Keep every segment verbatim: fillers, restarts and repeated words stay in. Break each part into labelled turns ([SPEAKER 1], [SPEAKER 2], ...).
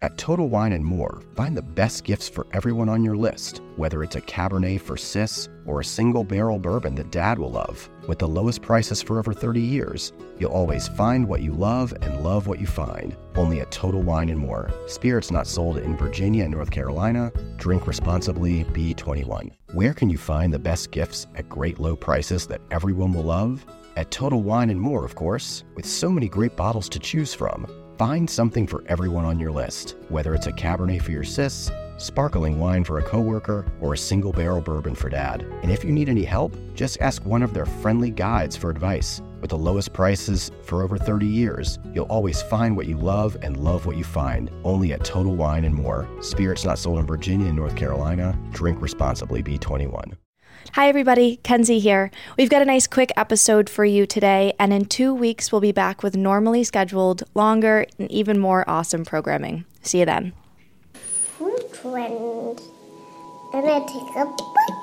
[SPEAKER 1] At Total Wine and More, find the best gifts for everyone on your list, whether it's a Cabernet for Sis or a single barrel bourbon that Dad will love. With the lowest prices for over thirty years, you'll always find what you love and love what you find. Only at Total Wine and More. Spirits not sold in Virginia and North Carolina. Drink responsibly. B twenty-one. Where can you find the best gifts at great low prices that everyone will love? At Total Wine and More, of course. With so many great bottles to choose from, find something for everyone on your list, whether it's a Cabernet for your sis, sparkling wine for a coworker, or a single barrel bourbon for Dad. And if you need any help, just ask one of their friendly guides for advice. With the lowest prices for over thirty years, you'll always find what you love and love what you find. Only at Total Wine and More. Spirits not sold in Virginia and North Carolina. Drink responsibly. B twenty-one.
[SPEAKER 2] Hi everybody, Kenzie here. We've got a nice quick episode for you today, and in two weeks we'll be back with normally scheduled, longer, and even more awesome programming. See you then.
[SPEAKER 3] Food trend. I'm gonna take a bite.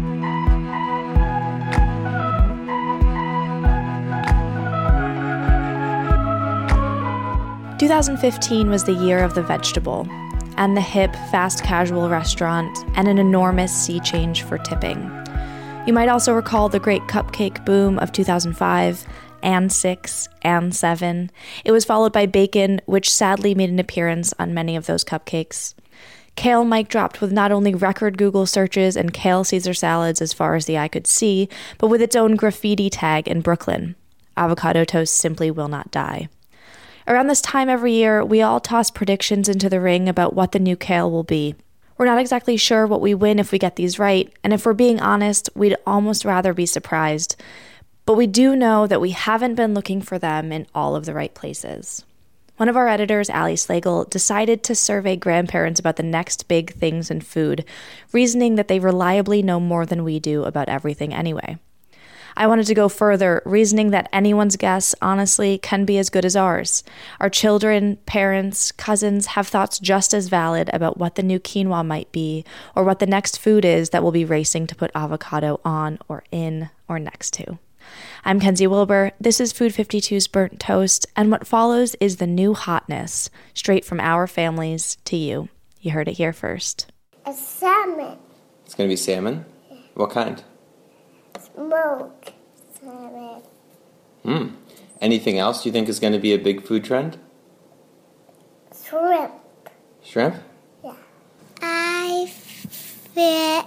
[SPEAKER 2] twenty fifteen was the year of the vegetable, and the hip, fast casual restaurant, and an enormous sea change for tipping. You might also recall the great cupcake boom of two thousand five, and six, and seven. It was followed by bacon, which sadly made an appearance on many of those cupcakes. Kale mic dropped with not only record Google searches and kale Caesar salads as far as the eye could see, but with its own graffiti tag in Brooklyn. Avocado toast simply will not die. Around this time every year, we all toss predictions into the ring about what the new kale will be. We're not exactly sure what we win if we get these right, and if we're being honest, we'd almost rather be surprised. But we do know that we haven't been looking for them in all of the right places. One of our editors, Allie Slagle, decided to survey grandparents about the next big things in food, reasoning that they reliably know more than we do about everything anyway. I wanted to go further, reasoning that anyone's guess, honestly, can be as good as ours. Our children, parents, cousins have thoughts just as valid about what the new quinoa might be, or what the next food is that we'll be racing to put avocado on, or in, or next to. I'm Kenzie Wilbur, this is Food fifty-two's Burnt Toast, and what follows is the new hotness, straight from our families to you. You heard it here first.
[SPEAKER 3] A salmon.
[SPEAKER 4] It's going to be salmon? What kind?
[SPEAKER 3] Smoked salmon.
[SPEAKER 4] Hmm. Anything else you think is going to be a big food trend?
[SPEAKER 3] Shrimp.
[SPEAKER 4] Shrimp?
[SPEAKER 3] Yeah. I think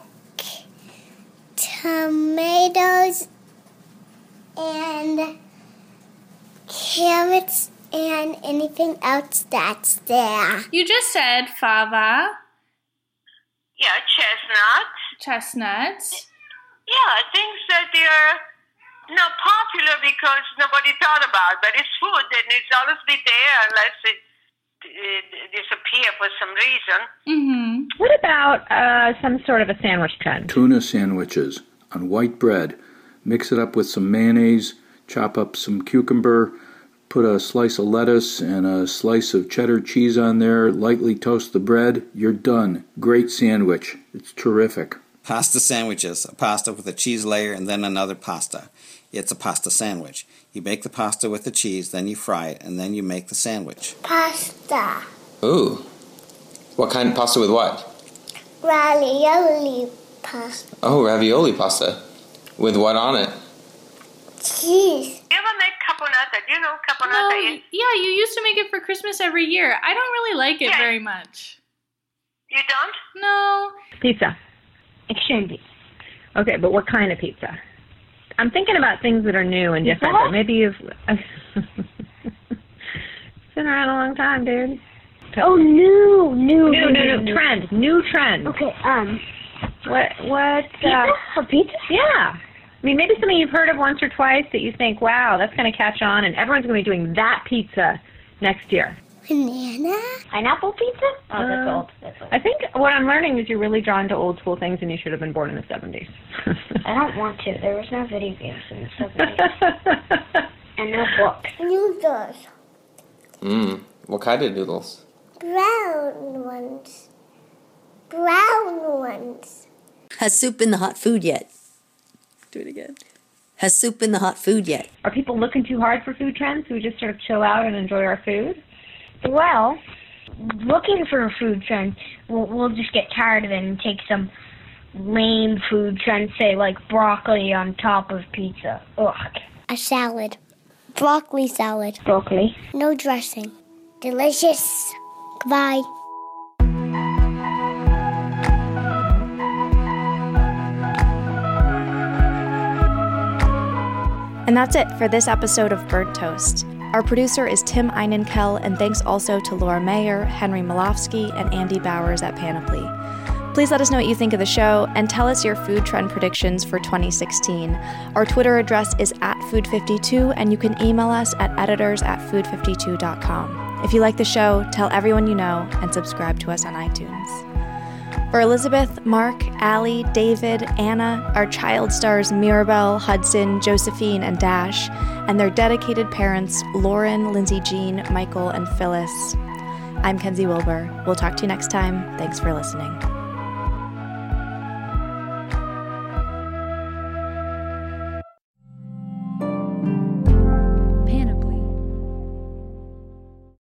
[SPEAKER 3] tomatoes and carrots and anything else that's there.
[SPEAKER 5] You just said fava.
[SPEAKER 6] Yeah, chestnuts.
[SPEAKER 5] Chestnuts.
[SPEAKER 6] Yeah, things that they're not popular because nobody thought about, but it's food and it's always be there unless it, it disappear for some reason.
[SPEAKER 5] Mm-hmm.
[SPEAKER 7] What about uh, some sort of a sandwich trend?
[SPEAKER 8] Tuna sandwiches on white bread. Mix it up with some mayonnaise, chop up some cucumber, put a slice of lettuce and a slice of cheddar cheese on there, lightly toast the bread. You're done. Great sandwich. It's terrific.
[SPEAKER 9] Pasta sandwiches, a pasta with a cheese layer and then another pasta. It's a pasta sandwich. You bake the pasta with the cheese, then you fry it, and then you make the sandwich.
[SPEAKER 3] Pasta.
[SPEAKER 4] Ooh. What kind of pasta with what?
[SPEAKER 3] Ravioli pasta.
[SPEAKER 4] Oh, ravioli pasta. With what on it?
[SPEAKER 3] Cheese.
[SPEAKER 6] You ever make caponata? Do you know
[SPEAKER 5] No,
[SPEAKER 6] caponata is?
[SPEAKER 5] yeah, you used to make it for Christmas every year. I don't really like it
[SPEAKER 6] Yeah.
[SPEAKER 5] very much.
[SPEAKER 6] You don't?
[SPEAKER 5] No.
[SPEAKER 7] Pizza.
[SPEAKER 3] Extreme pizza.
[SPEAKER 7] Okay, but what kind of pizza? I'm thinking about things that are new and different, but maybe you've... It's been around a long time, dude.
[SPEAKER 3] Oh, new, new,
[SPEAKER 7] New, new, new. Trend. New trend.
[SPEAKER 3] Okay, um,
[SPEAKER 7] What, what...
[SPEAKER 3] pizza?
[SPEAKER 7] Uh,
[SPEAKER 3] A pizza?
[SPEAKER 7] yeah. I mean, maybe something you've heard of once or twice that you think, wow, that's going to catch on, and everyone's going to be doing that pizza next year.
[SPEAKER 3] Banana? Pineapple pizza? Oh, that's
[SPEAKER 7] Uh,
[SPEAKER 3] old. That's old.
[SPEAKER 7] I think what I'm learning is you're really drawn to old school things, and you should have been born in the seventies.
[SPEAKER 3] I don't want to. There was no video games in the seventies. And no books. Noodles.
[SPEAKER 4] Mmm. What kind of noodles?
[SPEAKER 3] Brown ones. Brown ones.
[SPEAKER 10] Has soup in the hot food yet? Do it again. Has soup in the hot food yet?
[SPEAKER 7] Are people looking too hard for food trends? Do we just sort of chill out and enjoy our food?
[SPEAKER 3] Well, looking for a food trend, we'll, we'll just get tired of it and take some lame food trend, say like broccoli on top of pizza. Ugh.
[SPEAKER 11] A salad. Broccoli salad.
[SPEAKER 3] Broccoli.
[SPEAKER 11] No dressing. Delicious. Goodbye.
[SPEAKER 2] And that's it for this episode of Burnt Toast. Our producer is Tim Einenkel, and thanks also to Laura Mayer, Henry Malofsky, and Andy Bowers at Panoply. Please let us know what you think of the show, and tell us your food trend predictions for twenty sixteen. Our Twitter address is at food fifty-two, and you can email us at editors at food fifty-two dot com. If you like the show, tell everyone you know, and subscribe to us on iTunes. For Elizabeth, Mark, Allie, David, Anna, our child stars Mirabelle, Hudson, Josephine, and Dash, and their dedicated parents, Lauren, Lindsay Jean, Michael, and Phyllis. I'm Kenzie Wilbur. We'll talk to you next time. Thanks for listening.